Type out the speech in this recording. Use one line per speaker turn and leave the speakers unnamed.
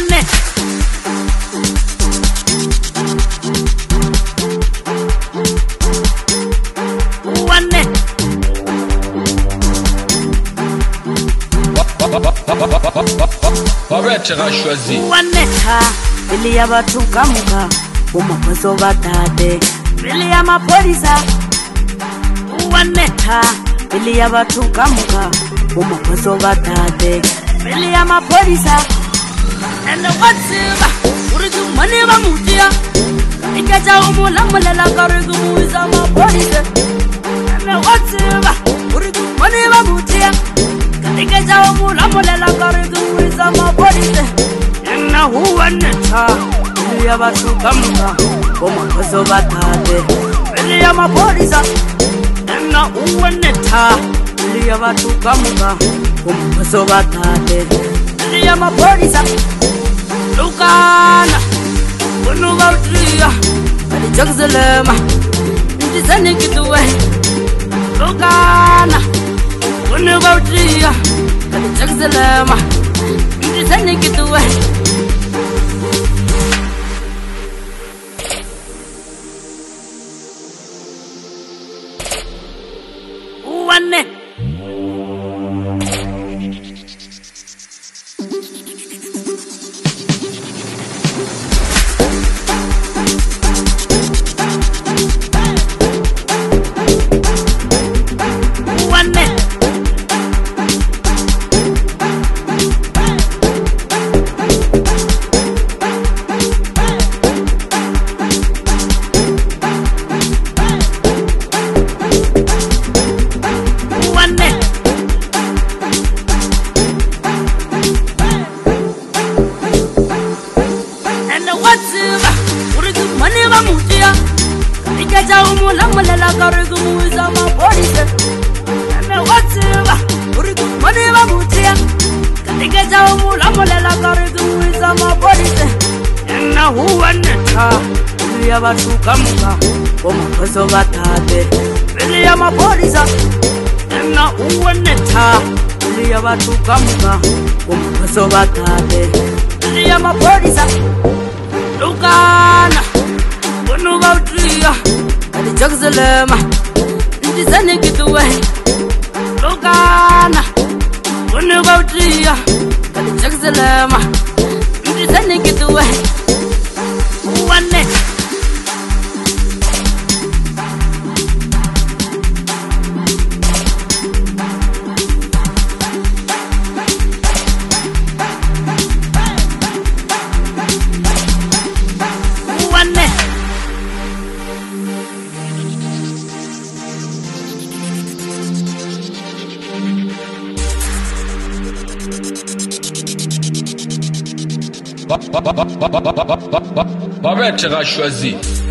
One.
Barrette a choisi.
Waneta, ili ya watu kamuka, umakoso batade. Ili ya mapolisa. Waneta, ili ya watu kamuka, umakoso batade. Ili ya mapolisa. And what's it? Uridu mani ba mutia. Ikaja umula mulela karigu muiza mapolisa. And what's it? Uridu mani ba mutia. Ikaja umula mulela karigu muiza mapolisa. And who waneta? Ili ya watu kamuka, umakoso batade. Ili ya mapolisa. And who waneta? Ili ya watu kamuka, umakoso batade. Ili ya mapolisa. Lukana, wunu gautria, ali jagzalema, ndizani kituwe. Lukana, wunu gautria, ali jagzalema, ndizani kituwe. One. Ikaja umula mulela karigu muiza mapolisa. And what's it? Uridu mani ba mutia. Ikaja umula mulela karigu muiza mapolisa. And who waneta? Ili ya watu kamuka, umakoso batade. Ili ya mapolisa. And who waneta? Ili ya watu kamuka, umakoso batade. Ili ya mapolisa. Lukana, wunu gautria, ali jagzalema, ndizani kituwe. Lukana, wunu gautria, ali jagzalema, ndizani kituwe. One.
Barrette a choisi.